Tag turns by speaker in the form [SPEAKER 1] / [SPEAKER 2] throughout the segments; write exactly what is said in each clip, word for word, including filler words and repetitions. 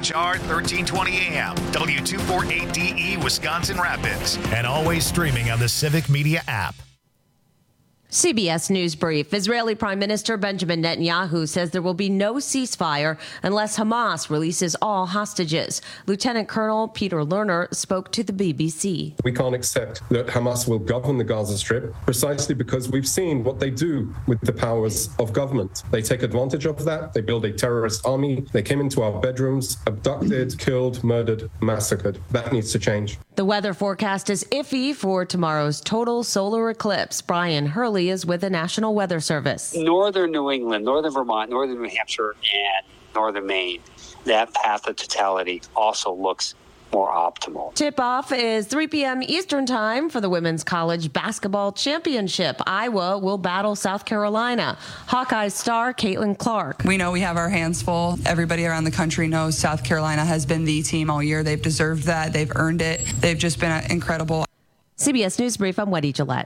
[SPEAKER 1] H R thirteen twenty A M, W two forty-eight D E, Wisconsin Rapids, and always streaming on the Civic Media app.
[SPEAKER 2] C B S News Brief. Israeli Prime Minister Benjamin Netanyahu says there will be no ceasefire unless Hamas releases all hostages. Lieutenant Colonel Peter Lerner spoke to the B B C.
[SPEAKER 3] We can't accept that Hamas will govern the Gaza Strip precisely because we've seen what they do with the powers of government. They take advantage of that. They build a terrorist army. They came into our bedrooms, abducted, killed, murdered, massacred. That needs to change.
[SPEAKER 2] The weather forecast is iffy for tomorrow's total solar eclipse. Brian Hurley is with the National Weather Service.
[SPEAKER 4] Northern New England, northern Vermont, northern New Hampshire, and northern Maine, that path of totality also looks more optimal.
[SPEAKER 2] Tip-off is three p.m. Eastern Time for the Women's College Basketball Championship. Iowa will battle South Carolina. Hawkeye star Caitlin Clark.
[SPEAKER 5] We know we have our hands full. Everybody around the country knows South Carolina has been the team all year. They've deserved that. They've earned it. They've just been incredible.
[SPEAKER 2] C B S News Brief, I'm Wendy Gillette.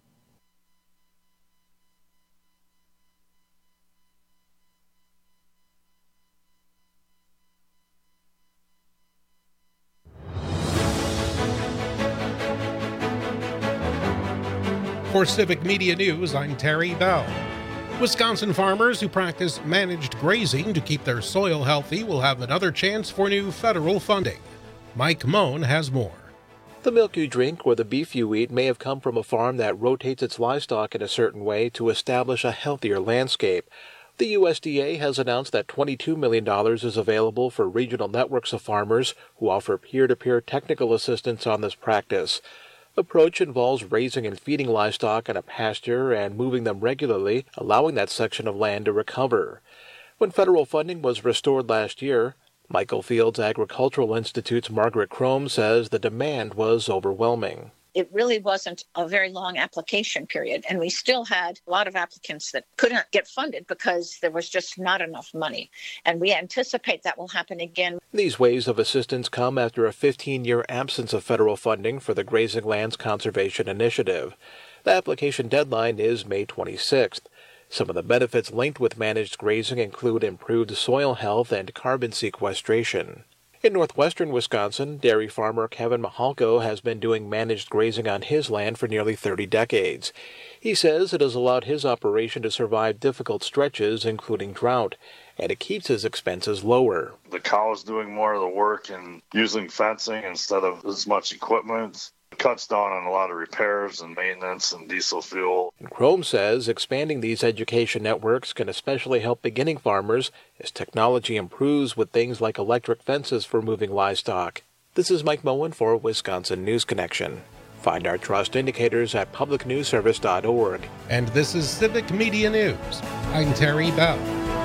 [SPEAKER 6] For Civic Media News, I'm Terry Bell. Wisconsin farmers who practice managed grazing to keep their soil healthy will have another chance for new federal funding. Mike Moan has more.
[SPEAKER 7] The milk you drink or the beef you eat may have come from a farm that rotates its livestock in a certain way to establish a healthier landscape. The U S D A has announced that twenty-two million dollars is available for regional networks of farmers who offer peer-to-peer technical assistance on this practice. Approach involves raising and feeding livestock in a pasture and moving them regularly, allowing that section of land to recover. When federal funding was restored last year, Michael Fields Agricultural Institute's Margaret Crome says the demand was overwhelming.
[SPEAKER 8] It really wasn't a very long application period, and we still had a lot of applicants that couldn't get funded because there was just not enough money. And we anticipate that will happen again.
[SPEAKER 7] These waves of assistance come after a fifteen-year absence of federal funding for the Grazing Lands Conservation Initiative. The application deadline is May twenty-sixth. Some of the benefits linked with managed grazing include improved soil health and carbon sequestration. In northwestern Wisconsin, dairy farmer Kevin Mahalko has been doing managed grazing on his land for nearly thirty decades. He says it has allowed his operation to survive difficult stretches, including drought, and it keeps his expenses lower.
[SPEAKER 9] The cow is doing more of the work and using fencing instead of as much equipment. It cuts down on a lot of repairs and maintenance and diesel fuel.
[SPEAKER 7] And Crome says expanding these education networks can especially help beginning farmers as technology improves with things like electric fences for moving livestock. This is Mike Moen for Wisconsin News Connection. Find our trust indicators at public news service dot org.
[SPEAKER 6] And this is Civic Media News. I'm Terry Bell.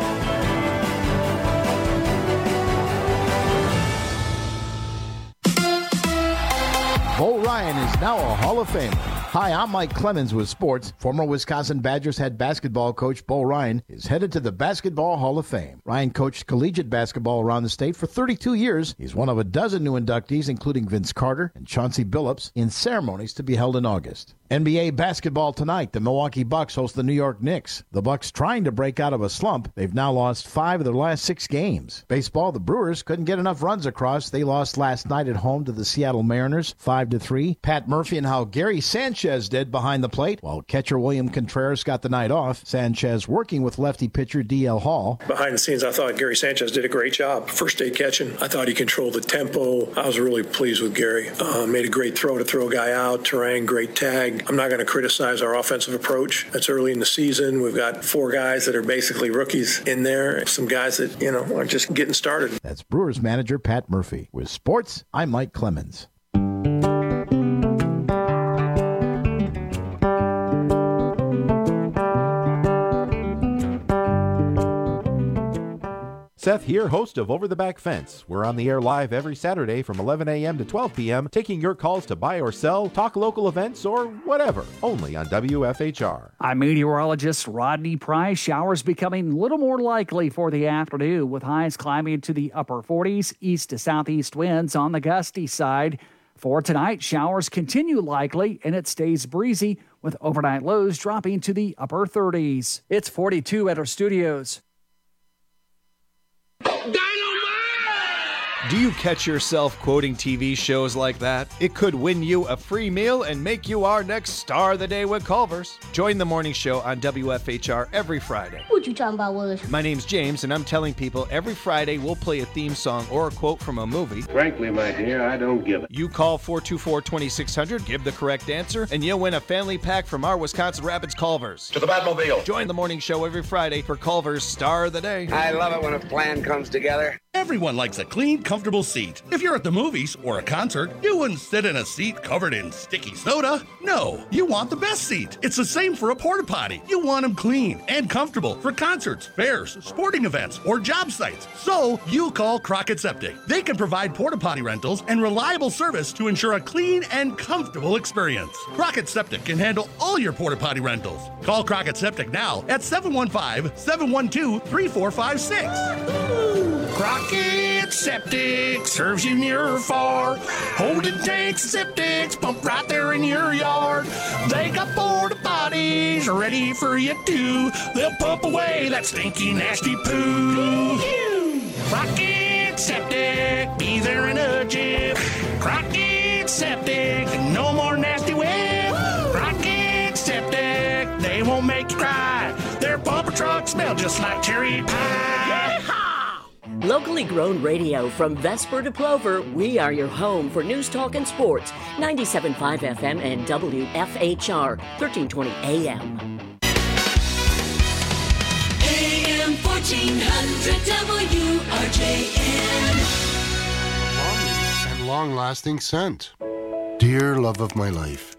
[SPEAKER 10] Bo Ryan is now a Hall of Famer. Hi, I'm Mike Clemens with sports. Former Wisconsin Badgers head basketball coach Bo Ryan is headed to the Basketball Hall of Fame. Ryan coached collegiate basketball around the state for thirty-two years. He's one of a dozen new inductees, including Vince Carter and Chauncey Billups, in ceremonies to be held in August. N B A basketball tonight. The Milwaukee Bucks host the New York Knicks. The Bucks trying to break out of a slump. They've now lost five of their last six games. Baseball, the Brewers couldn't get enough runs across. They lost last night at home to the Seattle Mariners, five to three. Pat Murphy and how Gary Sanchez did behind the plate, while catcher William Contreras got the night off. Sanchez working with lefty pitcher D L Hall.
[SPEAKER 11] Behind the scenes, I thought Gary Sanchez did a great job. First day catching, I thought he controlled the tempo. I was really pleased with Gary. Uh, made a great throw to throw a guy out. Terang, great tag. I'm not going to criticize our offensive approach. It's early in the season. We've got four guys that are basically rookies in there. Some guys that, you know, are just getting started.
[SPEAKER 10] That's Brewers manager Pat Murphy. With sports, I'm Mike Clemens.
[SPEAKER 12] Seth here, host of Over the Back Fence. We're on the air live every Saturday from eleven a.m. to twelve p.m., taking your calls to buy or sell, talk local events, or whatever, only on W F H R.
[SPEAKER 13] I'm meteorologist Rodney Price. Showers becoming a little more likely for the afternoon, with highs climbing to the upper forties, east to southeast winds on the gusty side. For tonight, showers continue likely, and it stays breezy, with overnight lows dropping to the upper thirties. It's forty-two at our studios.
[SPEAKER 14] Dynamite! Do you catch yourself quoting T V shows like that? It could win you a free meal and make you our next star of the day with Culver's. Join the morning show on W F H R every Friday.
[SPEAKER 15] What you talking about, Willis?
[SPEAKER 14] My name's James, and I'm telling people every Friday we'll play a theme song or a quote from a movie.
[SPEAKER 16] Frankly, my dear, I don't give it.
[SPEAKER 14] You call four two four, two six zero zero, give the correct answer, and you'll win a family pack from our Wisconsin Rapids Culver's.
[SPEAKER 16] To the Batmobile.
[SPEAKER 14] Join the morning show every Friday for Culver's Star of the Day.
[SPEAKER 16] I love it when a plan comes together.
[SPEAKER 17] Everyone likes a clean, comfortable seat. If you're at the movies or a concert, you wouldn't sit in a seat covered in sticky soda. No, you want the best seat. It's the same for a porta potty. You want them clean and comfortable for concerts, fairs, sporting events, or job sites. So you call Crockett Septic. They can provide porta potty rentals and reliable service to ensure a clean and comfortable experience. Crockett Septic can handle all your porta potty rentals. Call Crockett Septic now at seven one five, seven one two, three four five six.
[SPEAKER 18] Crockett Septic serves you near or far. Holding tanks, septics, pump right there in your yard. They got porta potties ready for you too. They'll pump away that stinky, nasty poo. Crockett Septic, be there in a jiff. Crockett Septic, no more nasty whip. Crockett Septic, they won't make you cry. Their pumper trucks smell just like cherry pie.
[SPEAKER 19] Locally grown radio from Vesper to Plover, we are your home for news, talk, and sports. ninety-seven point five F M and W F H R, thirteen twenty A M.
[SPEAKER 20] A M fourteen hundred W R J N.
[SPEAKER 21] And long-lasting scent. Dear love of my life.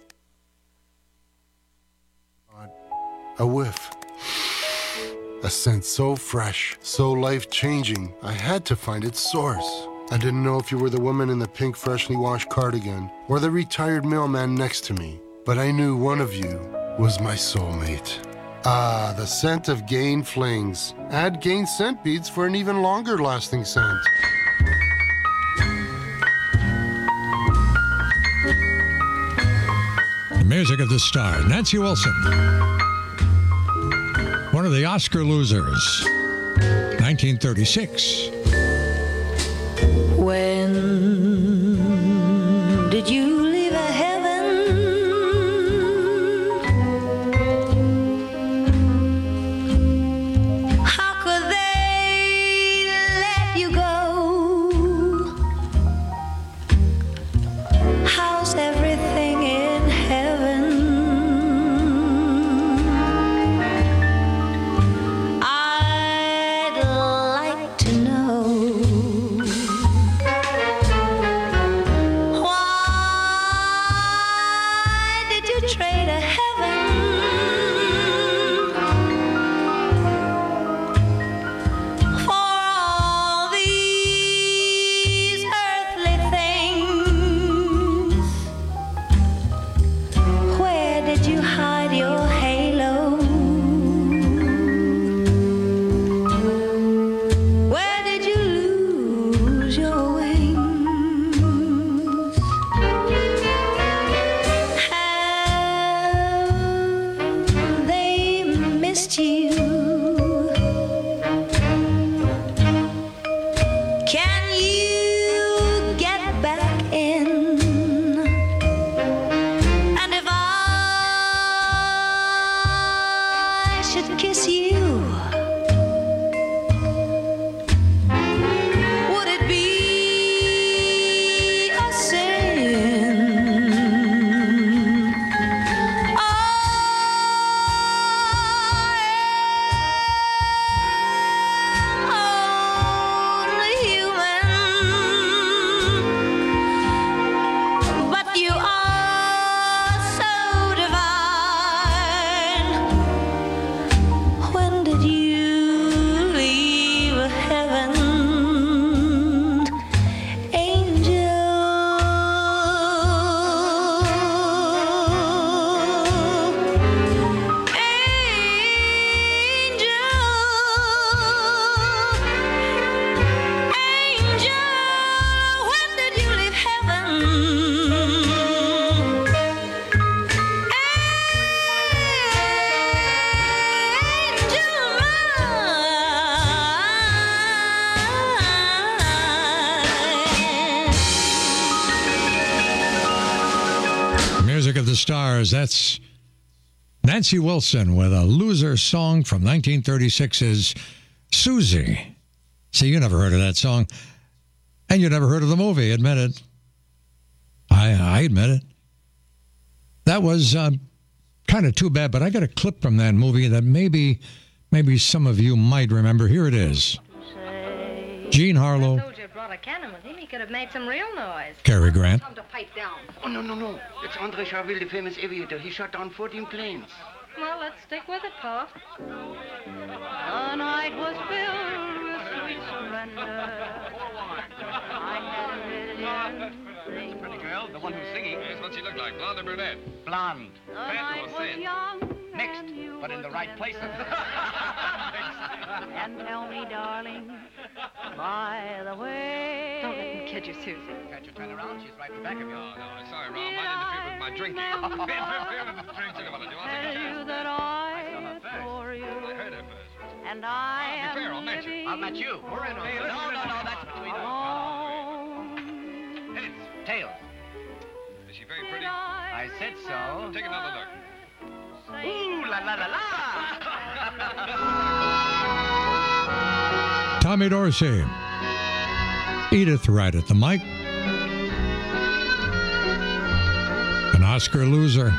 [SPEAKER 21] A whiff. A scent so fresh, so life-changing, I had to find its source. I didn't know if you were the woman in the pink freshly washed cardigan or the retired mailman next to me, but I knew one of you was my soulmate. Ah, the scent of Gain Flings. Add Gain scent beads for an even longer-lasting scent.
[SPEAKER 22] The music of the star, Nancy Wilson. One of the Oscar losers, nineteen thirty-six.
[SPEAKER 20] When did you leave a heaven? How could they let you go? How's everything in heaven? Only human
[SPEAKER 22] of the Stars. That's Nancy Wilson with a loser song from nineteen thirty-six's Susie. See, you never heard of that song. And you never heard of the movie, admit it. I, I admit it. That was uh, kind of too bad, but I got a clip from that movie that maybe maybe some of you might remember. Here it is. Jean Harlow.
[SPEAKER 1] I told you I brought a cannon with him. He could have made some real noise.
[SPEAKER 22] Cary Grant.
[SPEAKER 1] Time to pipe down.
[SPEAKER 15] Oh, no, no, no. It's Andre Charville, the famous aviator. He shot down fourteen planes.
[SPEAKER 1] Well, let's stick with it, Pa. The night was filled with sweet surrender. I had a million things.
[SPEAKER 23] Pretty girl, the one who's singing. Here's what she looked like, blonde or brunette?
[SPEAKER 15] Blonde.
[SPEAKER 1] The night was young.
[SPEAKER 15] Next, but in the right places.
[SPEAKER 1] And tell me, darling, by the way. Don't let him kid you, Susie.
[SPEAKER 15] Can't you turn around? She's right in back of you.
[SPEAKER 23] Oh, no, sorry, Ron. Might interfere with my drinking. Interfere with the drinking. What I do, I'll take a chance.
[SPEAKER 1] That I adore you.
[SPEAKER 23] I heard her first.
[SPEAKER 1] And I
[SPEAKER 23] I'll be fair,
[SPEAKER 1] am
[SPEAKER 23] I'll match you.
[SPEAKER 15] I'll match you. We're in on it. No, no, no, that's between us. Heads, tails.
[SPEAKER 23] Is she very pretty?
[SPEAKER 15] I said so.
[SPEAKER 23] Take another look.
[SPEAKER 15] Ooh, la la la la.
[SPEAKER 22] Tommy Dorsey. Edith Wright at the mic. An Oscar loser.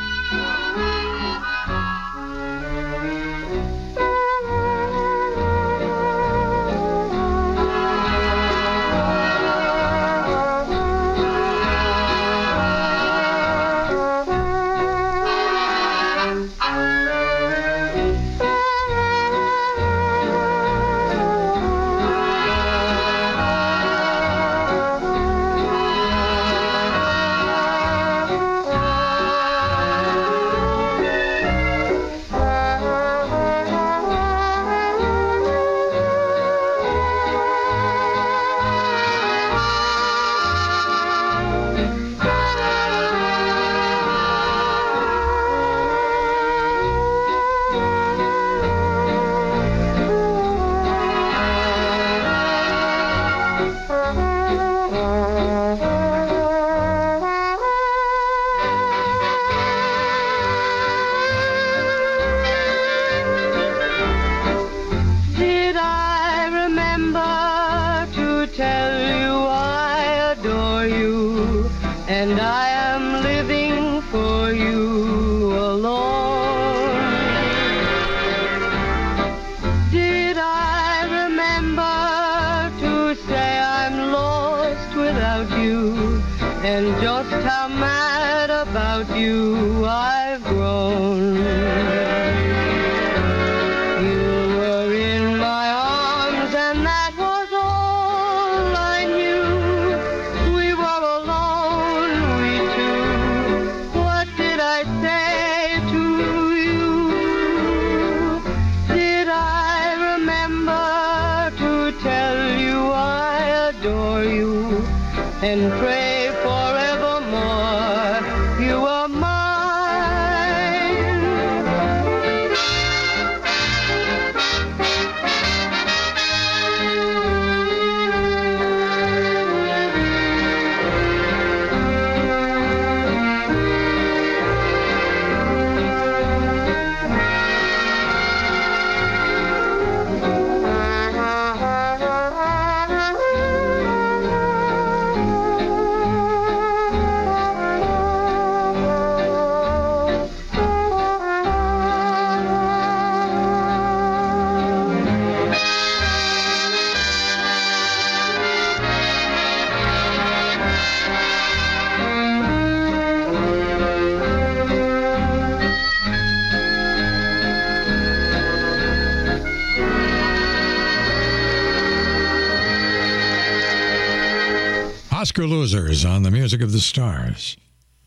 [SPEAKER 22] Oscar losers on the Music of the Stars.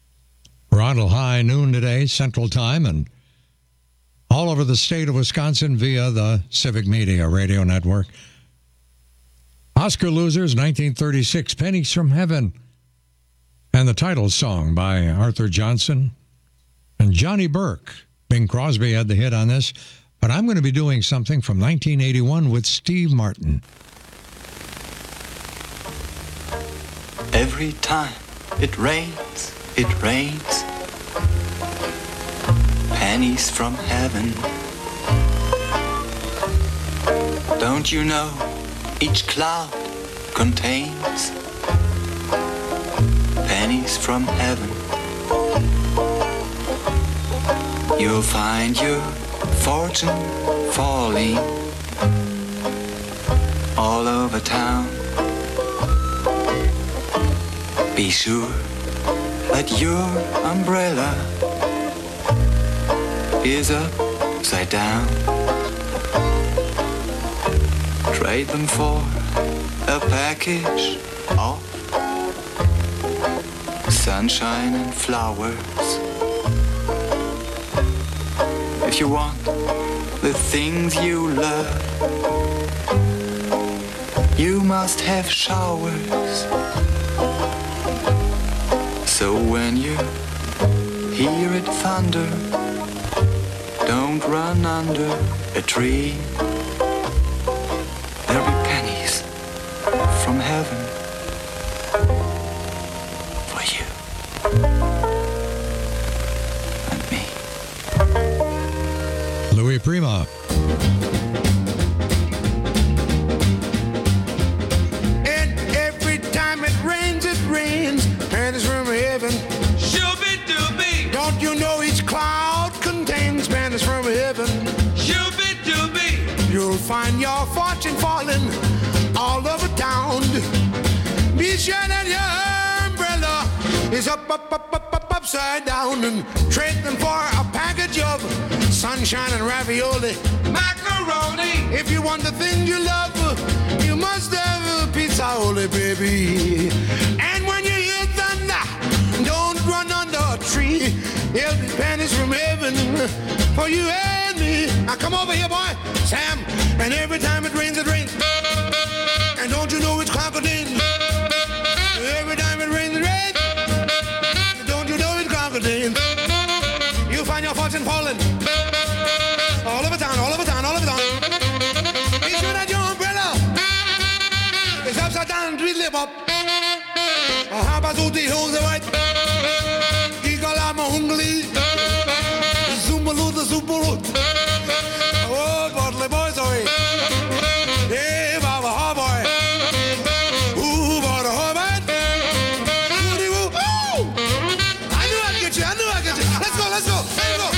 [SPEAKER 22] We're on till high noon today, Central Time, and all over the state of Wisconsin via the Civic Media Radio Network. Oscar losers, nineteen thirty-six, Pennies from Heaven, and the title song by Arthur Johnson and Johnny Burke. Bing Crosby had the hit on this, but I'm going to be doing something from nineteen eighty-one with Steve Martin.
[SPEAKER 24] Every time it rains, it rains,
[SPEAKER 3] pennies from heaven. Don't you know each cloud contains pennies from heaven? You'll find your fortune falling all over town. Be sure that your umbrella is upside down. Trade them for a package of sunshine and flowers. If you want the things you love, you must have showers. So when you hear it thunder, don't run under a tree. There'll be pennies from heaven for you and me.
[SPEAKER 22] Louis Prima.
[SPEAKER 18] And every time it rains, it rains. Pennies from heaven. Shooby-dooby. Don't you know each cloud contains pennies from heaven? Shooby-dooby. You'll find your fortune falling all over town. Be sure that your umbrella is up, up, up, up, up, upside down. And trade them for a package of sunshine and ravioli. Macaroni. If you want the thing you love, you must have a pizza, holy baby. And when you hear thunder, don't run under a tree. There'll be pennies from heaven for you and me. Now come over here, boy, Sam. And every time it rains, it rains. And don't you know it's crocodile? Every time it rains, it rains. Don't you know it's crocodile? You'll find your fortune falling all over town, all over town, all over town. Be sure that your umbrella is upside down, tweedly bop. How about so the hills are white? Gigalama hungly. Zumbaloo the Zumbaloo. Oh, Bartley boy, sorry. Hey, Baba, ha boy. Ooh, Baba, ha boy. Woody woo. Ooh! I knew I'd get you, I knew I'd get you. Let's go, let's go. There you go.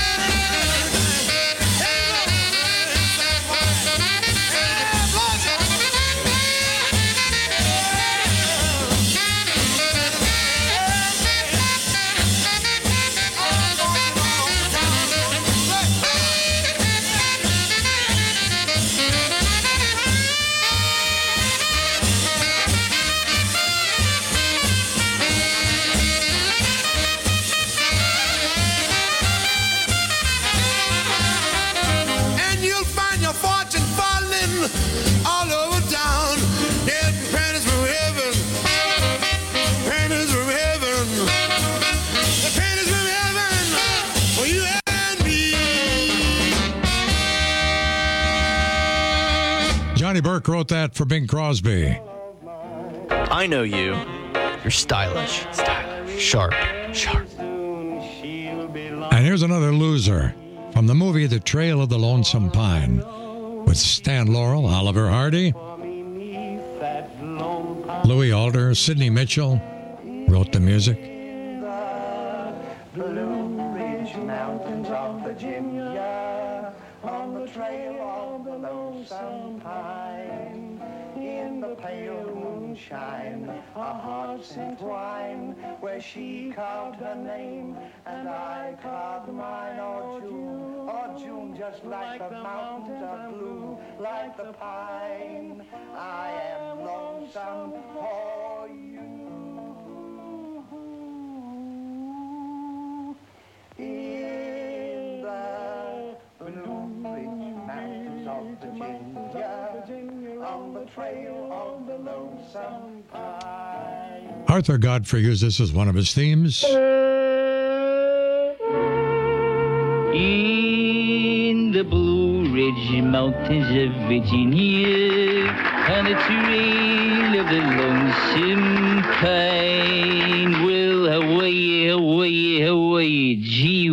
[SPEAKER 18] All over town, there'll be pennies from heaven, pennies from heaven, the pennies from heaven for you and me.
[SPEAKER 22] Johnny Burke wrote that for Bing Crosby.
[SPEAKER 4] I know you. You're stylish, stylish, sharp, sharp.
[SPEAKER 22] And here's another loser from the movie The Trail of the Lonesome Pine, with Stan Laurel, Oliver Hardy, Louis Alder, Sidney Mitchell wrote the music.
[SPEAKER 5] Blue Ridge Mountains of Virginia, on the trail of the lonesome pine, in the pale moonshine, a heart's entwined, where she carved her name and I carved mine. Oh June, oh June, just like the mountains are blue, like the pine, I am lonesome for you. In the Blue Ridge Mountains of Virginia, on the trail of the lonesome pine.
[SPEAKER 22] Arthur Godfrey used this as one of his themes.
[SPEAKER 24] In the Blue Ridge Mountains of Virginia, on the trail of the lonesome pine, well, Hawaii, Hawaii, Hawaii, gee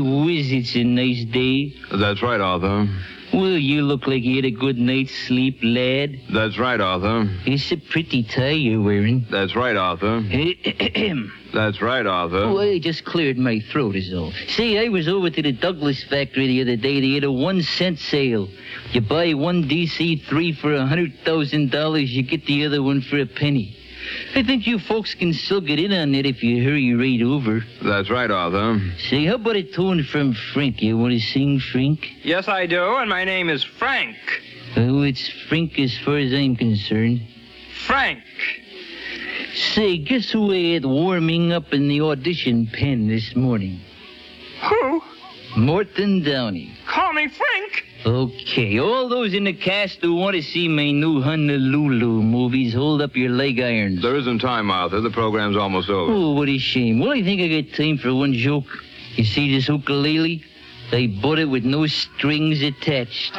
[SPEAKER 2] That's right, Arthur.
[SPEAKER 24] Well, you look like you had a good night's sleep, lad.
[SPEAKER 2] That's right, Arthur.
[SPEAKER 24] It's a pretty tie you're wearing.
[SPEAKER 2] That's right, Arthur. That's right, Arthur.
[SPEAKER 24] Oh, I just cleared my throat is all. See, I was over to the Douglas factory the other day. They had a one-cent sale. You buy one D C three for a hundred thousand dollars, you get the other one for a penny. I think you folks can still get in on it if you hurry right over.
[SPEAKER 2] That's right, Arthur.
[SPEAKER 24] Say, how about a tune from Frank? You want to sing, Frank?
[SPEAKER 7] Yes, I do, and my name is Frank.
[SPEAKER 24] Oh, it's Frank as far as I'm concerned.
[SPEAKER 7] Frank.
[SPEAKER 24] Say, guess who I had warming up in the audition pen this morning?
[SPEAKER 7] Who?
[SPEAKER 24] Morton Downey.
[SPEAKER 7] Call me Frank.
[SPEAKER 24] Okay, all those in the cast who want to see my new Honolulu movies, hold up your leg irons.
[SPEAKER 2] There isn't time, Arthur. The program's almost over.
[SPEAKER 24] Oh, what a shame. Well, I think I got time for one joke. You see this ukulele? I bought it with no strings attached.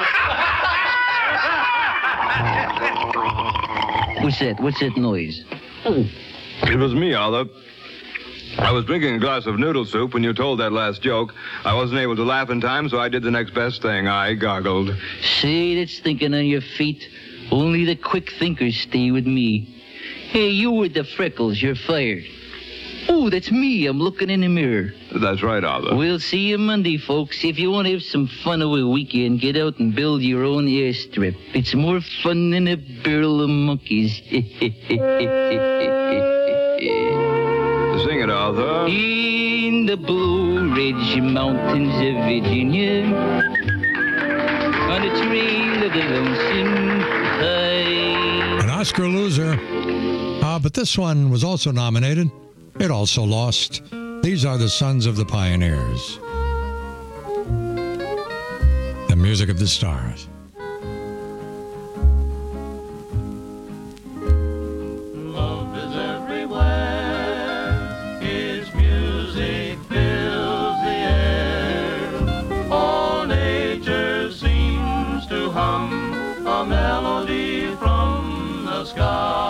[SPEAKER 24] What's that? What's that noise?
[SPEAKER 2] Oh, it was me, Arthur. I was drinking a glass of noodle soup when you told that last joke. I wasn't able to laugh in time, so I did the next best thing. I goggled.
[SPEAKER 24] See, that's thinking on your feet. Only the quick thinkers stay with me. Hey, you with the freckles, you're fired. Oh, that's me. I'm looking in the mirror.
[SPEAKER 2] That's right, Arthur.
[SPEAKER 24] We'll see you Monday, folks. If you want to have some fun over a weekend, get out and build your own airstrip. It's more fun than a barrel of monkeys.
[SPEAKER 2] Sing it, Arthur.
[SPEAKER 24] In the Blue Ridge Mountains of Virginia, on the trail of the lonesome pine.
[SPEAKER 22] An Oscar loser. Uh, but this one was also nominated. It also lost. These are the Sons of the Pioneers. The music of the stars.
[SPEAKER 5] Love is everywhere. Its music fills the air. All nature seems to hum a melody from the sky.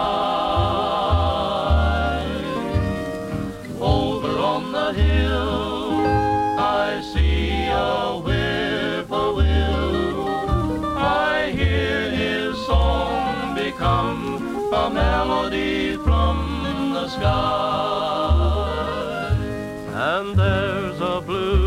[SPEAKER 5] Over on the hill, I see a whippoorwill. I hear his song become a melody from the sky. And there's a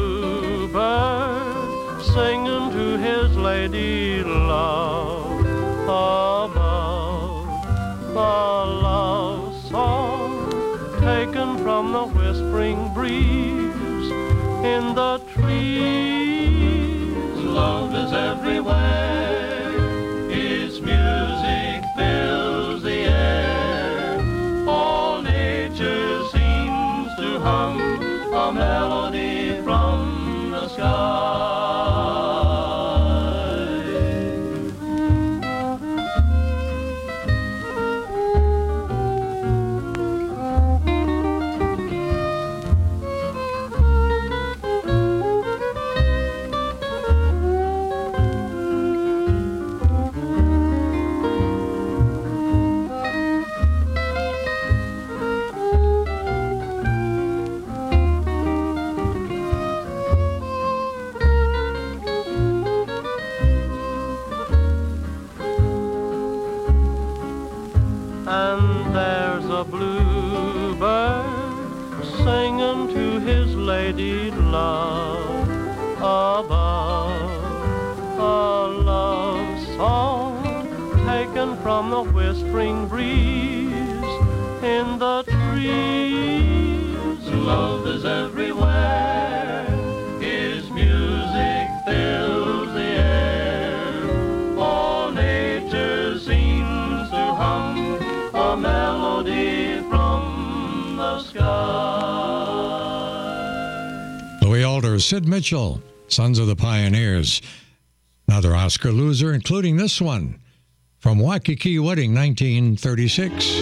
[SPEAKER 5] bluebird singing to his lady love above. A love song taken from the whispering breeze in the trees. Love is everywhere. Its music fills the air. All nature seems to hum a melody from the sky. And there's a bluebird singing to his lady love above. A love song taken from the whispering breeze in the trees. Love is everywhere. His music fills the air. All nature seems to hum a melody from the sky.
[SPEAKER 22] Louis Alder, Sid Mitchell, Sons of the Pioneers. Another Oscar loser, including this one from Waikiki Wedding, nineteen thirty-six.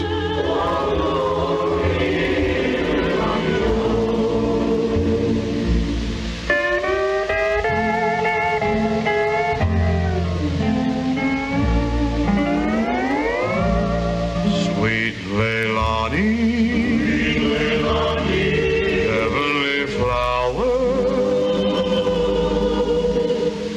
[SPEAKER 5] Sweet Leilani, heavenly flower,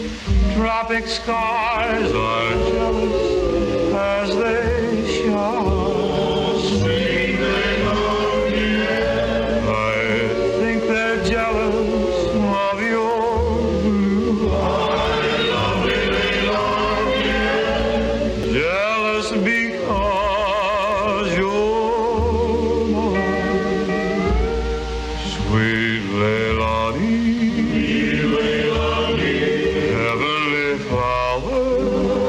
[SPEAKER 5] stars are jealous as they shine. Sweetly lonely. I think they're jealous of your blue eyes. Lovely, lonely. Jealous because you're mine. Sweet Leilani. Heavenly flower,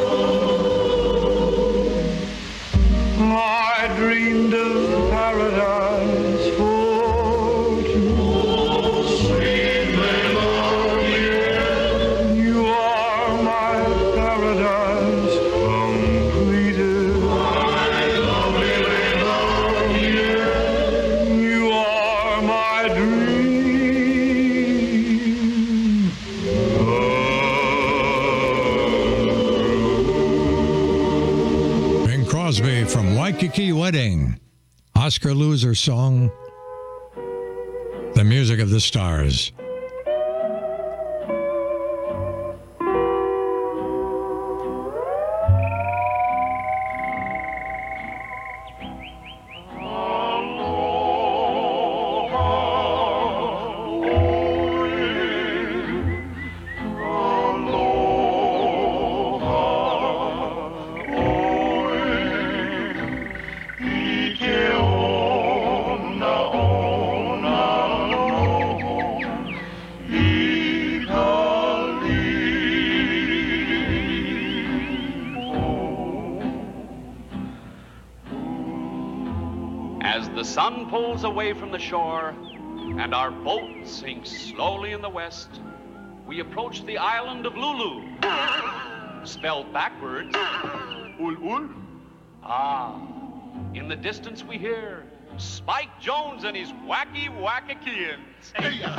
[SPEAKER 5] I dreamed of paradise for two. Sweet Leilani, you are my paradise completed. My lovely Leilani, you are my dream.
[SPEAKER 22] Bing Crosby from Waikiki Wedding. Oscar Loser song, The Music of the Stars.
[SPEAKER 6] As the sun pulls away from the shore and our boat sinks slowly in the west, we approach the island of Lulu, spelled backwards, ul ul. Ah, in the distance we hear Spike Jones and his wacky wackakians.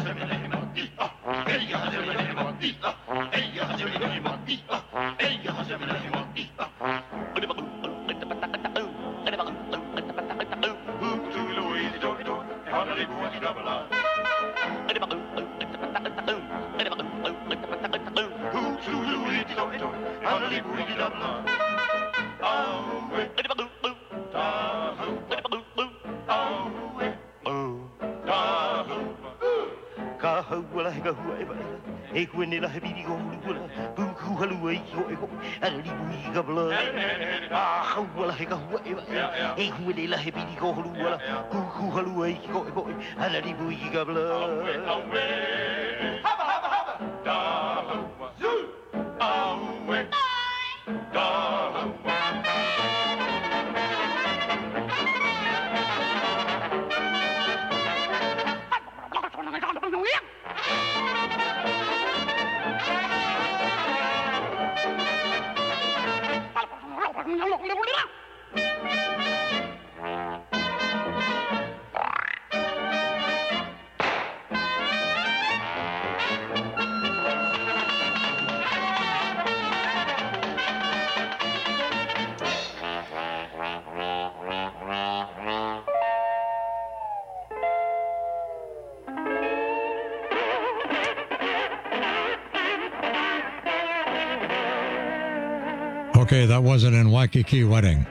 [SPEAKER 6] Okay, that wasn't in Waikiki Wedding.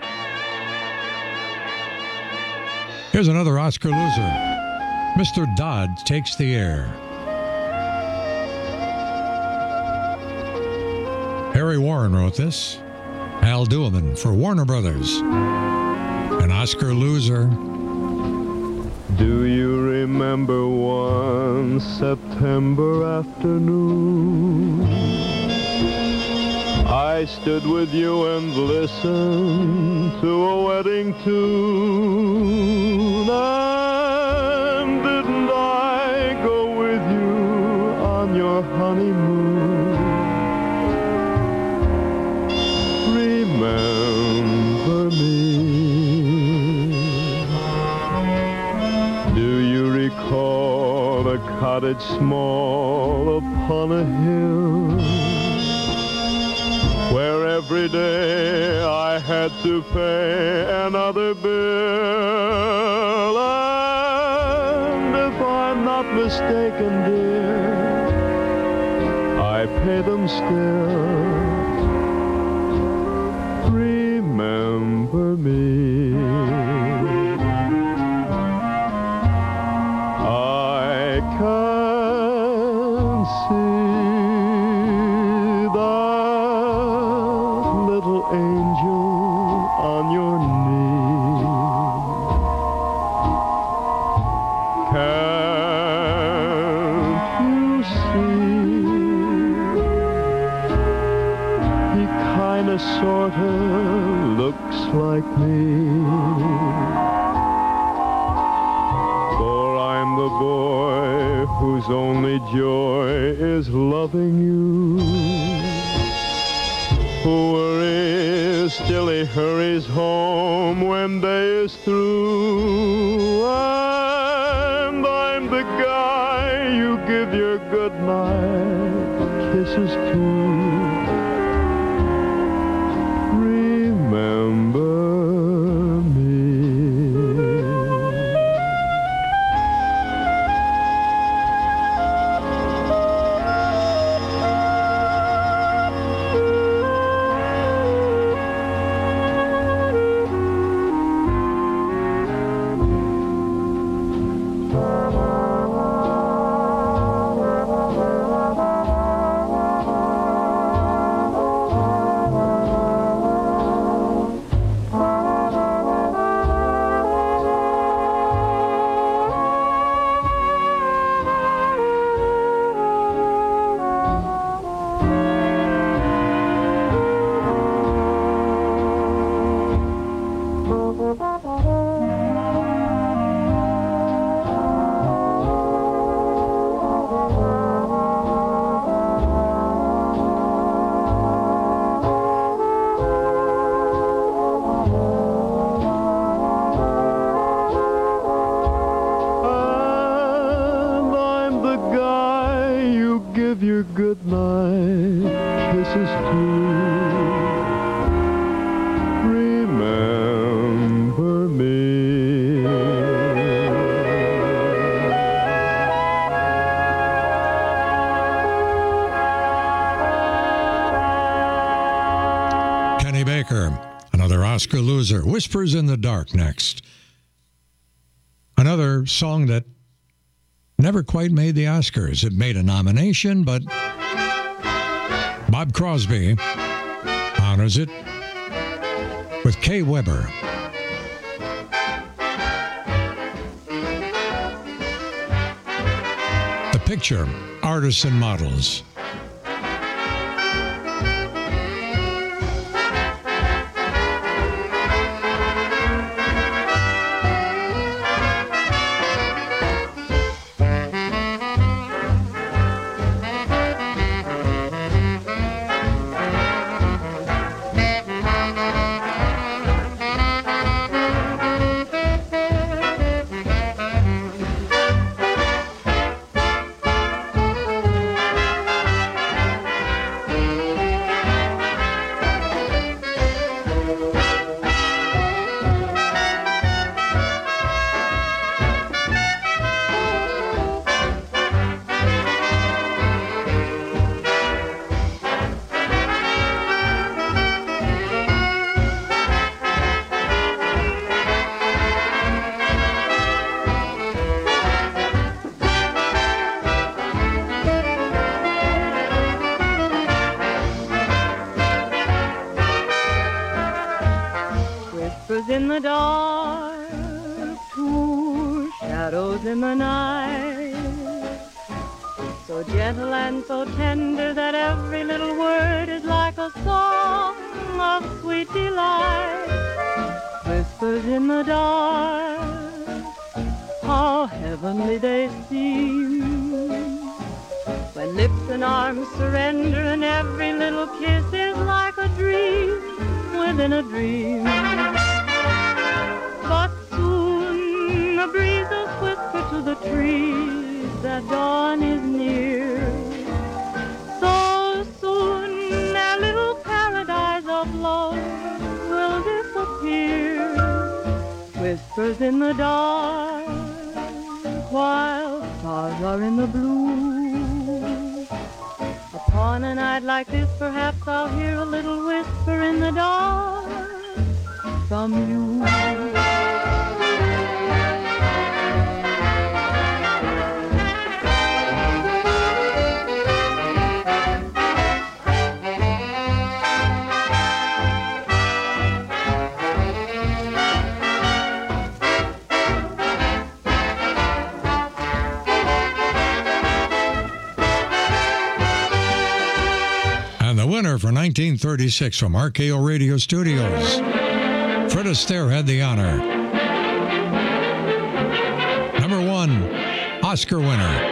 [SPEAKER 6] Here's another Oscar loser. Mister Dodd Takes the Air. Harry Warren wrote this. Al Dueman for Warner Brothers. An Oscar loser.
[SPEAKER 8] Do you remember one September afternoon? I stood with you and listened to a wedding tune. And didn't I go with you on your honeymoon? Remember me. Do you recall a cottage small upon a hill, where every day I had to pay another bill? And if I'm not mistaken, dear, I pay them still. see that little angel on your knee? Can't you see? He kinda sorta looks like me. For I'm the boy whose only joy is loving you. Who worries till he hurries home when day is through. And I'm the guy you give your goodnight kisses to. Remember me. And I'm the guy you give your goodnight kisses to. Remember me.
[SPEAKER 22] Kenny Baker, another Oscar loser. Whispers in the Dark next. Another song that never quite made the Oscars. It made a nomination, but Bob Crosby honors it with Kay Weber. The Picture, Artists and Models.
[SPEAKER 1] Whispers in the dark, two shadows in the night, so gentle and so tender that every little word is like a song of sweet delight. Whispers in the dark, how heavenly they seem, when lips and arms surrender and every little kiss is like a dream within a dream. But soon the breezes whisper to the trees that dawn is near. So soon their little paradise of love will disappear. Whispers in the dark while stars are in the blue. Upon a night like this perhaps I'll hear a little whisper in the dark from you.
[SPEAKER 22] for nineteen thirty-six from R K O Radio Studios. Fred Astaire had the honor. Number one, Oscar winner.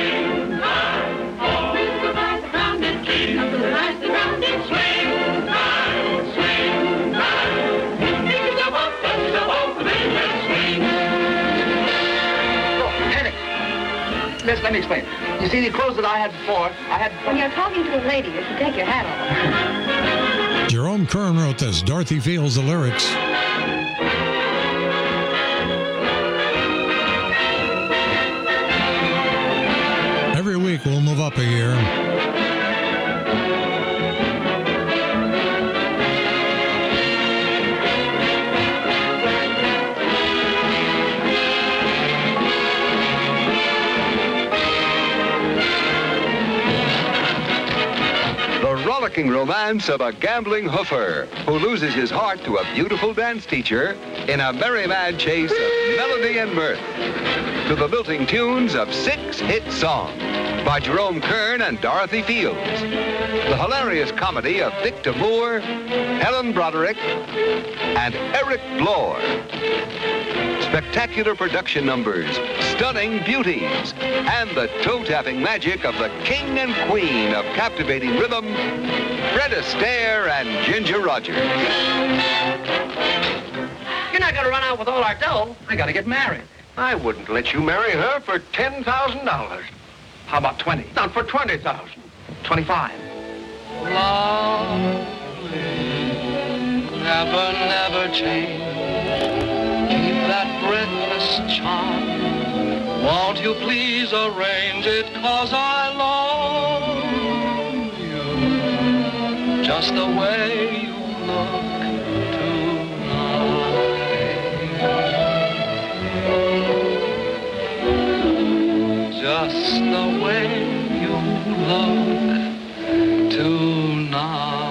[SPEAKER 15] Miss, let me explain. You see, the clothes that I had before, I had...
[SPEAKER 9] When you're talking to a lady, you should take your hat off.
[SPEAKER 22] Jerome Kern wrote this. Dorothy Fields, the lyrics. Every week we'll move up a year.
[SPEAKER 10] Rollicking romance of a gambling hoofer who loses his heart to a beautiful dance teacher in a merry mad chase of melody and mirth to the lilting tunes of six hit songs by Jerome Kern and Dorothy Fields. The hilarious comedy of Victor Moore, Helen Broderick, and Eric Blore. Spectacular production numbers, stunning beauties, and the toe-tapping magic of the king and queen of captivating rhythm, Fred Astaire and Ginger Rogers.
[SPEAKER 15] You're not going to run out with all our dough. I got to get married.
[SPEAKER 16] I wouldn't let you marry her for ten thousand dollars.
[SPEAKER 15] How about twenty?
[SPEAKER 16] Not for twenty thousand.
[SPEAKER 15] twenty-five.
[SPEAKER 6] Lovely, never, never change. Keep that breathless charm. Won't you please arrange it, 'cause I love you just the way you look tonight. Just the way you look tonight.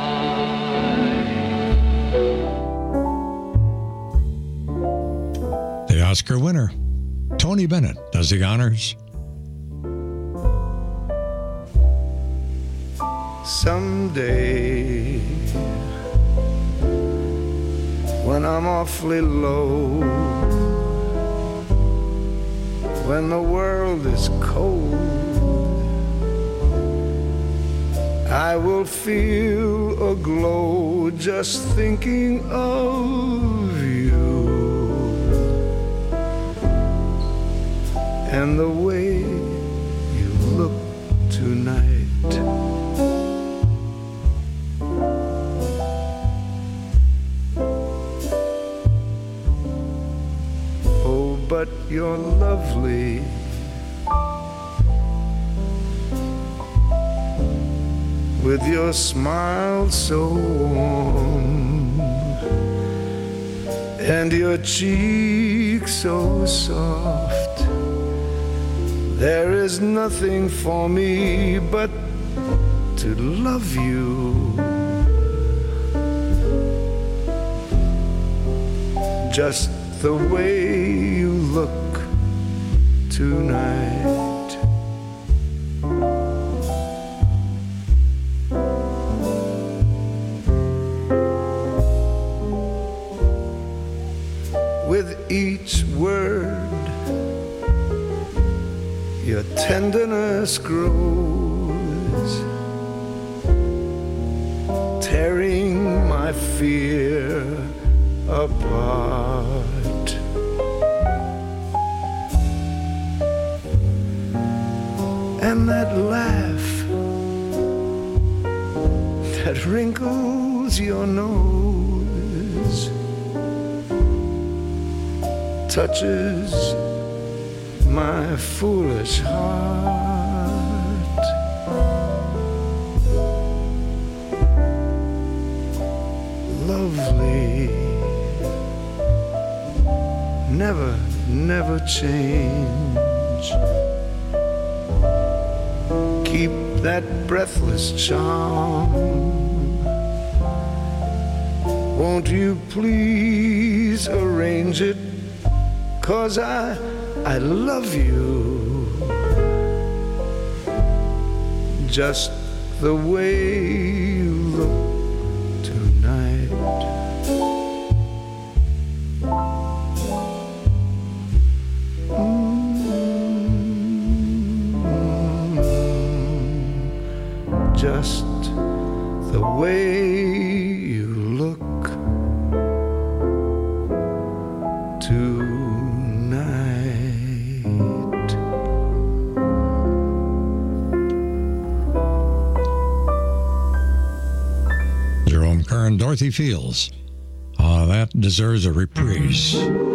[SPEAKER 22] The Oscar winner, Tony Bennett, does the honors.
[SPEAKER 5] Someday, when I'm awfully low, when the world is cold, I will feel a glow just thinking of you and the way you look tonight. Oh, but you're lovely. With your smile so warm and your cheek so soft, there is nothing for me but to love you. Just the way you look tonight. With each word, your tenderness grows, tearing my fear apart. And that laugh that wrinkles your nose touches my foolish heart. Lovely, never, never change. Keep that breathless charm. Won't you please arrange it? 'Cause I, I love you just the way you look tonight. Mm, just the way you look tonight.
[SPEAKER 22] Jerome Kern, Dorothy Fields. Ah, that deserves a reprise.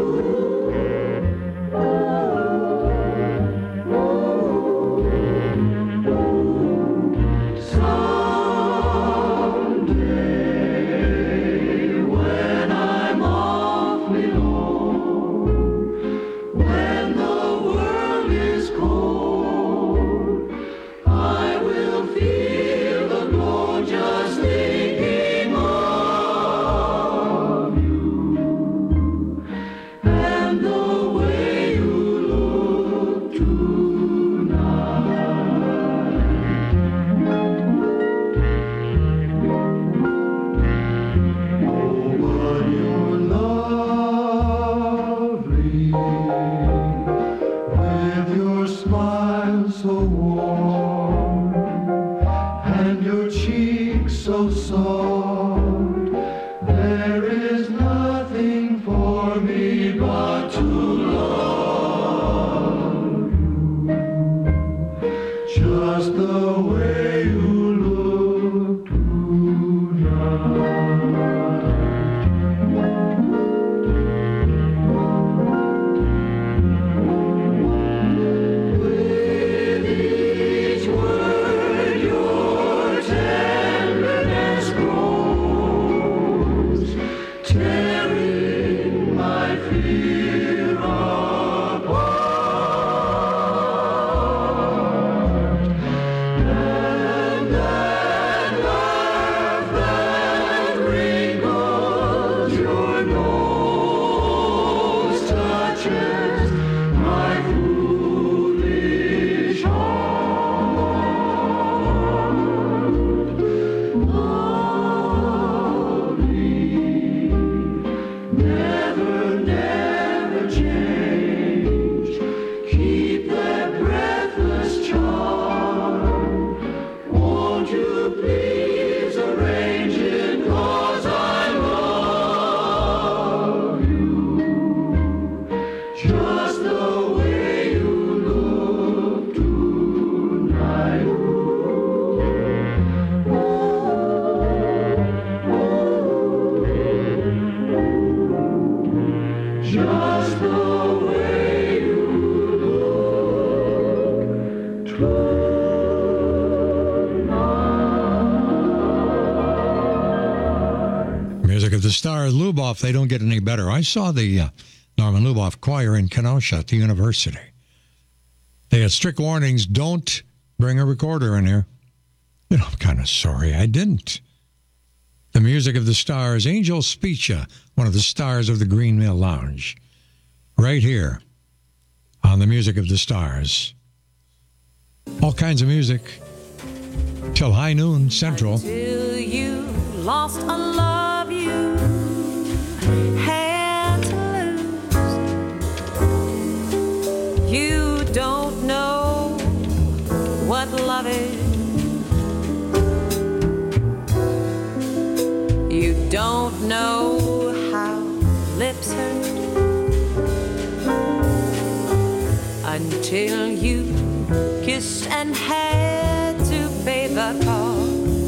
[SPEAKER 22] Music of the Stars, Luboff, they don't get any better. I saw the uh, Norman Luboff Choir in Kenosha at the university. They had strict warnings, don't bring a recorder in here. You know, I'm kind of sorry I didn't. The Music of the Stars, Angel Speecha, one of the stars of the Green Mill Lounge, right here on the Music of the Stars. All kinds of music till high noon Central.
[SPEAKER 11] Till you lost a love you had to lose. You don't know what love is. You don't know how lips hurt until you kissed and had to pay the cost.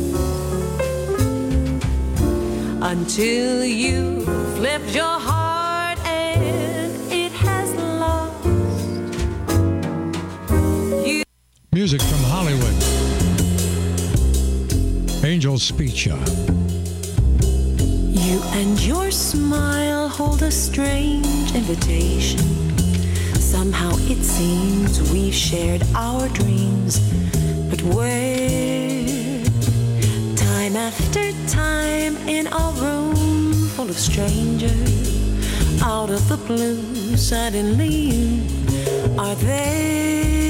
[SPEAKER 11] Until you flipped your heart and it has lost you.
[SPEAKER 22] Music from Hollywood. Angel Speecha.
[SPEAKER 11] You and your smile hold a strange invitation. Somehow it seems we've shared our dreams, but where? Time after time in a room full of strangers, out of the blue, suddenly you are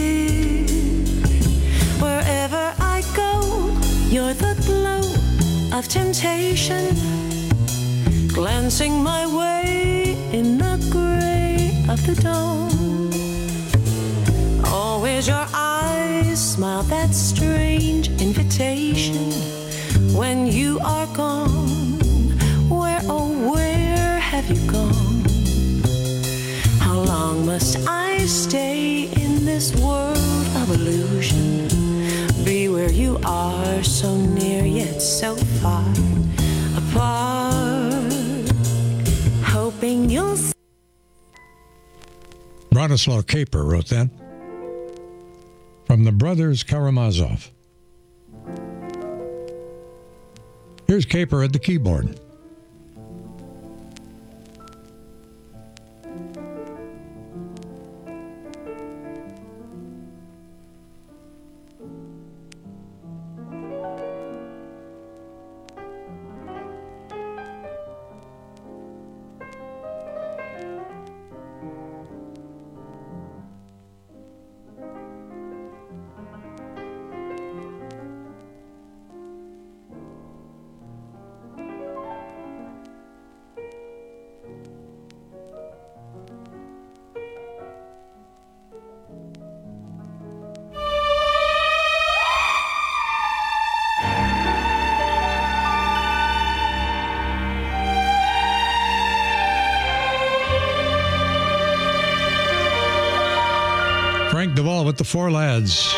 [SPEAKER 11] there. Wherever I go, you're the glow of temptation, glancing my way in the gray of the dawn. Always your eyes smile that strange invitation when you are gone. Where, oh, where have you gone? How long must I stay in this world of illusion? Be where you are, so near yet so far apart, hoping you'll see.
[SPEAKER 22] Bronislaw Kaper wrote that. From the Brothers Karamazov. Here's Kaper at the keyboard. Frank Duvall with the Four Lads.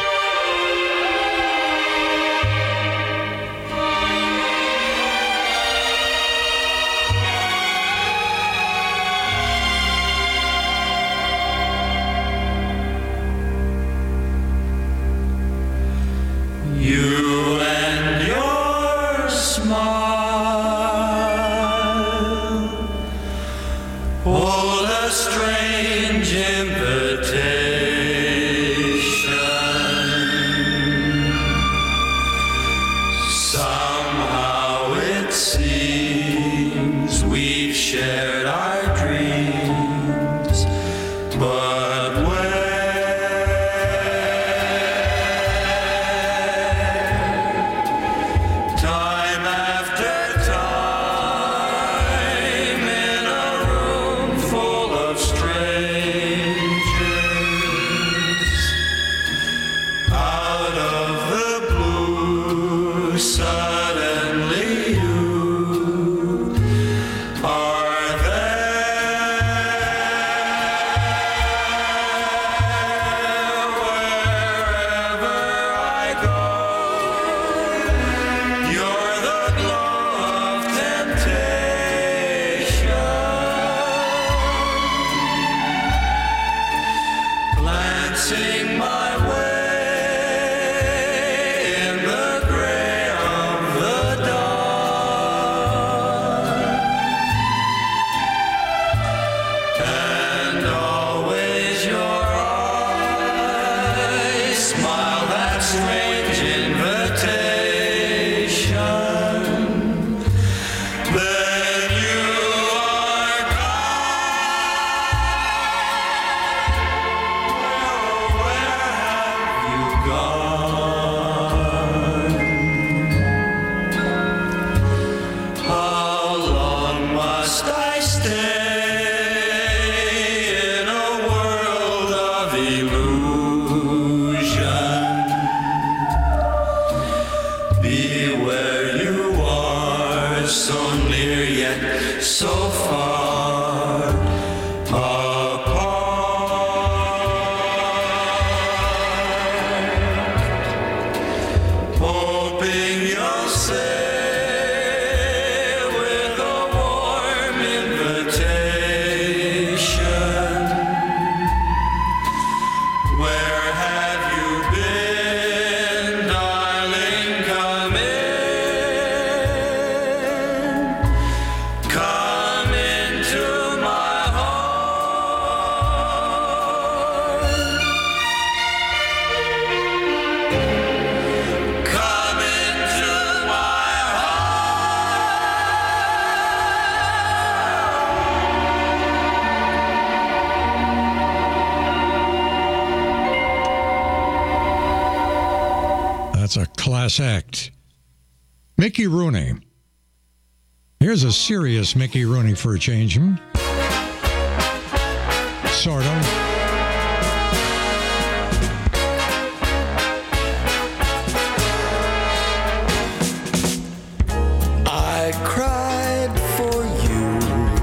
[SPEAKER 5] You and your smile hold a strange invitation. Somehow it seems we've shared our dreams, but time after time in a room full of strangers, out of the blue, suddenly you are there. Wherever I go, you're the glow of temptation, glancing my way in the gray of the dawn, and always your eyes smile that strange invitation. Then you are gone. Where have you gone? How long must I stay in a world of illusion? Be where you are, so near yet so far apart, hoping you'll say with a warm invitation, where have you been, darling? Come in, come into my heart, come into my
[SPEAKER 22] That's a class act. Mickey Rooney Here's a serious Mickey Rooney for a change. Hmm? Sort of.
[SPEAKER 12] I cried for you.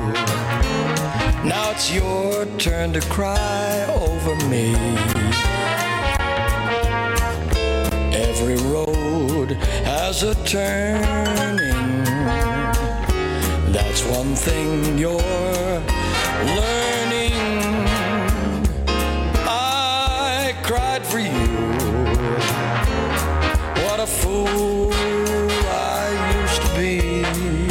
[SPEAKER 12] Now it's your turn to cry over me. Every road has a turning. That's one thing you're learning. I cried for you. What a fool I used to be.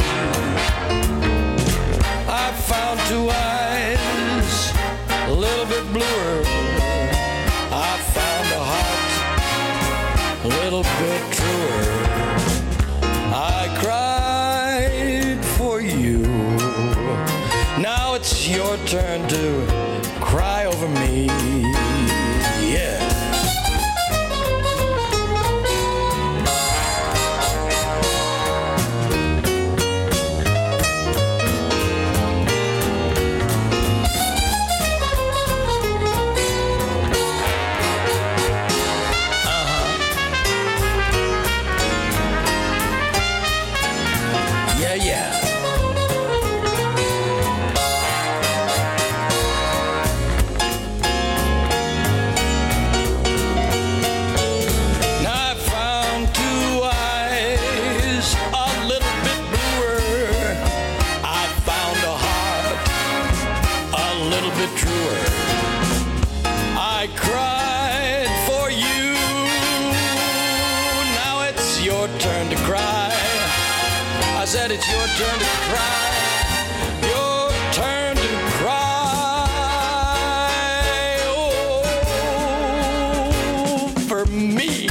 [SPEAKER 12] I found two eyes, a little bit bluer. I found a heart, a little bit truer. I cried for you. Now it's your turn to cry over me. Yeah. It's your turn to cry, your turn to cry, oh, for me.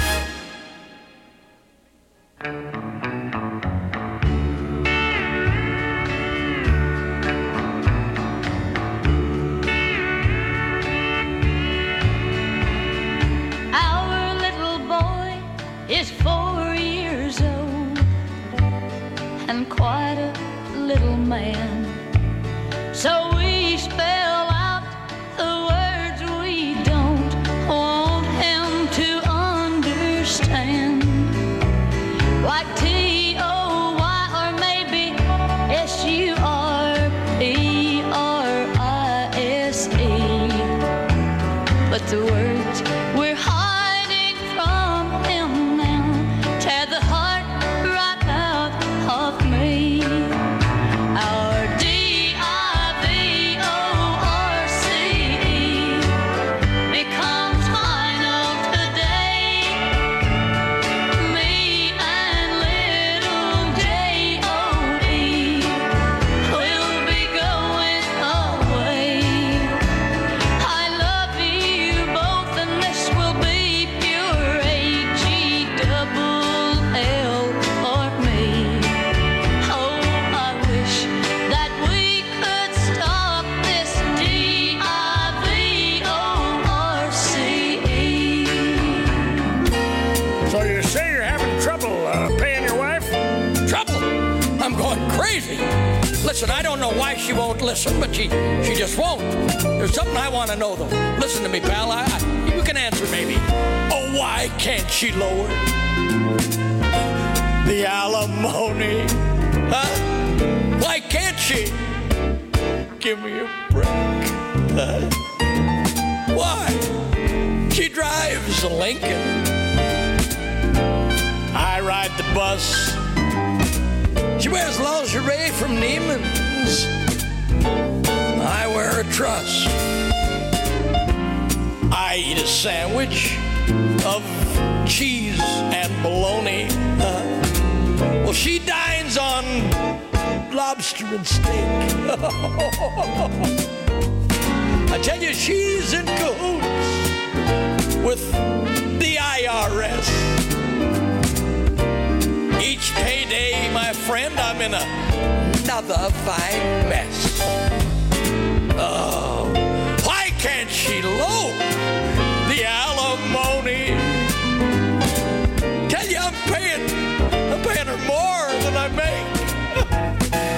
[SPEAKER 13] Our little boy is four years old and quite a little man. So we spell out the words we don't want him to understand. Like T O Y or maybe S U R P R I S E. But the words we're hiding from him now tear the heart right out of me. Our D I V O R C E becomes final today. Me and little J O E will be going away. I love you both and this will be pure A G double L for me. Oh, I wish that we could stop this D I V O R C E.
[SPEAKER 18] So you say you're having trouble uh, paying your wife?
[SPEAKER 12] Trouble? I'm going crazy. Listen, I don't know why she won't listen, but she she just won't. There's something I want to know, though. Listen to me, pal. I, I, you can answer, maybe. Oh, why can't she lower the alimony? Huh? Why can't she? Give me a break. Huh? Why? She drives a Lincoln. I ride the bus. She wears lingerie from Neiman's. I wear a truss. I eat a sandwich of cheese and bologna. Uh, well, she dines on lobster and steak. I tell you, she's in cahoots with the I R S. Each payday, my friend, I'm in a, another fine mess. Oh, why can't she load the alimony? Tell you, I'm paying, I'm paying her more than I make.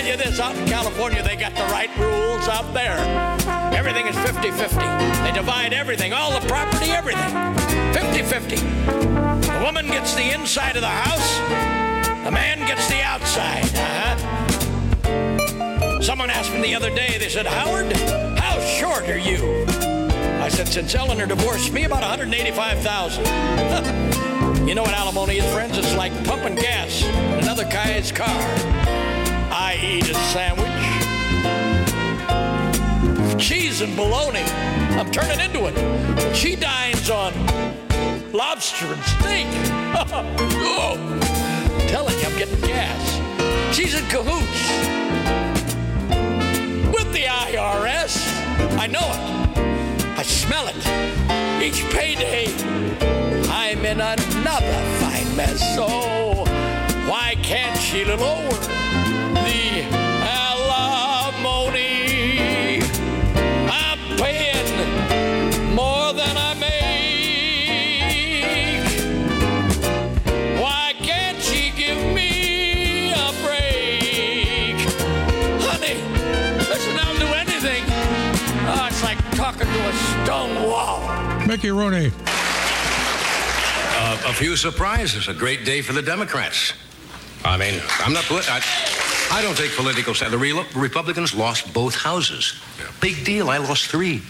[SPEAKER 12] you this, out in California, they got the right rules out there. Everything is fifty-fifty. They divide everything, all the property, everything. fifty-fifty. The woman gets the inside of the house. The man gets the outside. Uh-huh. Someone asked me the other day, they said, Howard, how short are you? I said, since Eleanor divorced me, about one hundred eighty-five thousand. You know what alimony is, friends? It's like pumping gas in another guy's car. I eat a sandwich. Cheese and bologna. I'm turning into it. She dines on lobster and steak. Oh, telling you, I'm getting gas. She's in cahoots with the I R S. I know it. I smell it. Each payday, I'm in another fine mess. So why can't she lower the alimony? I'm paying more than I make. Why can't she give me a break? Honey, listen, I'll do anything. Oh, it's like talking to a stone wall.
[SPEAKER 22] Mickey Rooney.
[SPEAKER 14] Uh, a few surprises. A great day for the Democrats. I mean, I'm not. Polit- I, I don't take political side. The Re- Republicans lost both houses. Yeah. Big deal. I lost three.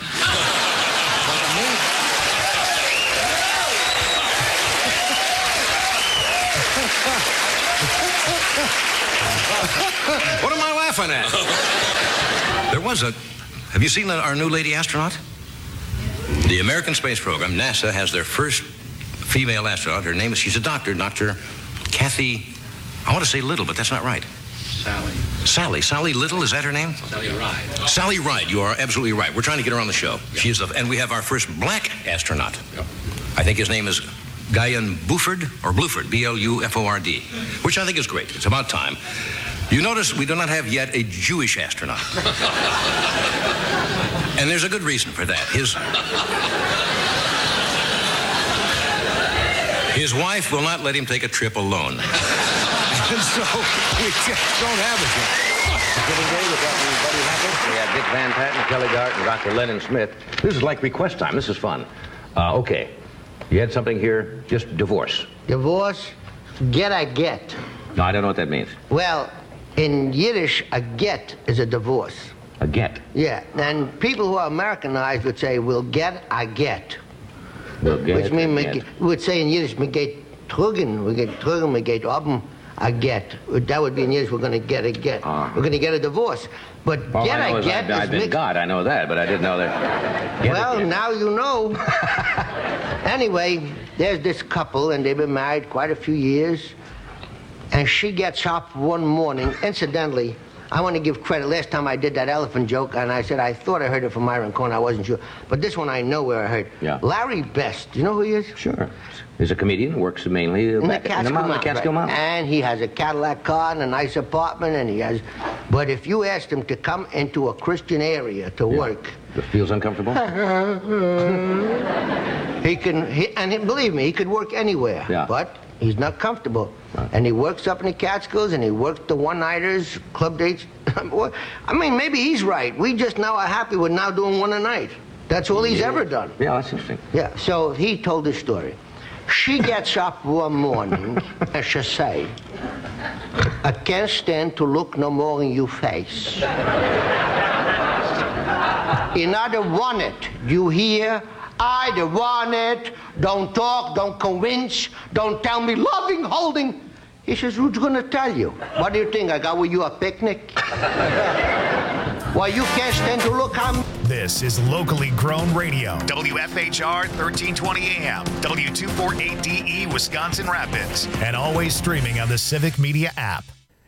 [SPEAKER 14] What am I laughing at? There was a. Have you seen our new lady astronaut? The American Space Program, NASA, has their first female astronaut. Her name is, she's a doctor, Doctor Kathy, I want to say Little, but that's not right.
[SPEAKER 17] Sally.
[SPEAKER 14] Sally. Sally Little, is that her name?
[SPEAKER 17] Sally Ride.
[SPEAKER 14] Sally Ride, you are absolutely right. We're trying to get her on the show.
[SPEAKER 17] Yep.
[SPEAKER 14] She is the, and we have our first black astronaut.
[SPEAKER 17] Yep.
[SPEAKER 14] I think his name is Guyan Buford, or Bluford, B L U F O R D, which I think is great. It's about time. You notice we do not have yet a Jewish astronaut. And there's a good reason for that. His, his wife will not let him take a trip alone. And so we just don't have it yet.
[SPEAKER 16] Giving day, we've got Buddy Hackett, we have Dick Van Patten, Kelly Dart, and Doctor Lennon Smith. This is like request time. This is fun. Uh, okay. You had something here, just divorce.
[SPEAKER 19] Divorce? Get I get.
[SPEAKER 16] No, I don't know what that means.
[SPEAKER 19] Well, in Yiddish, a get is a divorce.
[SPEAKER 16] A get?
[SPEAKER 19] Yeah, and people who are Americanized would say, we'll get a get.
[SPEAKER 16] We'll get
[SPEAKER 19] Which means,
[SPEAKER 16] get.
[SPEAKER 19] we would say in Yiddish, we get trugen, we get trugen, we get oben, a get. That would be in Yiddish, we're going to get a get. Uh, we're going to get a divorce. But
[SPEAKER 16] all
[SPEAKER 19] get
[SPEAKER 16] I know
[SPEAKER 19] a
[SPEAKER 16] is
[SPEAKER 19] get
[SPEAKER 16] I've, I've
[SPEAKER 19] is
[SPEAKER 16] been
[SPEAKER 19] mixed.
[SPEAKER 16] God, I know that, but I didn't know that. Get
[SPEAKER 19] Well,
[SPEAKER 16] a get.
[SPEAKER 19] now you know. Anyway, there's this couple, and they've been married quite a few years. And she gets up one morning. Incidentally, I want to give credit. Last time I did that elephant joke, and I said I thought I heard it from Myron Cohen. I wasn't sure. But this one I know where I heard.
[SPEAKER 16] Yeah.
[SPEAKER 19] Larry Best. You know who he is?
[SPEAKER 16] Sure. He's a comedian, works mainly
[SPEAKER 19] In the
[SPEAKER 16] back in the
[SPEAKER 19] Catskill
[SPEAKER 16] mountain, the
[SPEAKER 19] Mountains,
[SPEAKER 16] Catskill
[SPEAKER 19] right.
[SPEAKER 16] Mountains.
[SPEAKER 19] And he has a Cadillac car and a nice apartment, and he has... But if you asked him to come into a Christian area to
[SPEAKER 16] Yeah.
[SPEAKER 19] work...
[SPEAKER 16] It feels uncomfortable?
[SPEAKER 19] he can... He, and he, believe me, he could work anywhere.
[SPEAKER 16] Yeah.
[SPEAKER 19] But he's not comfortable.
[SPEAKER 16] Right.
[SPEAKER 19] And he works up in the Catskills, and he works the one-nighters, club dates. I mean, maybe he's right. We just now are happy with now doing one a night. That's all he's
[SPEAKER 16] Yeah.
[SPEAKER 19] ever done.
[SPEAKER 16] Yeah, that's interesting.
[SPEAKER 19] Yeah, so he told this story. She gets up one morning and she say, I can't stand to look no more in your face. In other want it, you hear? I the want it. Don't talk, don't convince, don't tell me loving, holding. He says, who's gonna tell you? What do you think, I got with you a picnic? Why, you can't stand to look how...
[SPEAKER 21] This is locally grown radio. W F H R thirteen twenty A M, W two forty-eight D E, Wisconsin Rapids, and always streaming on the Civic Media app.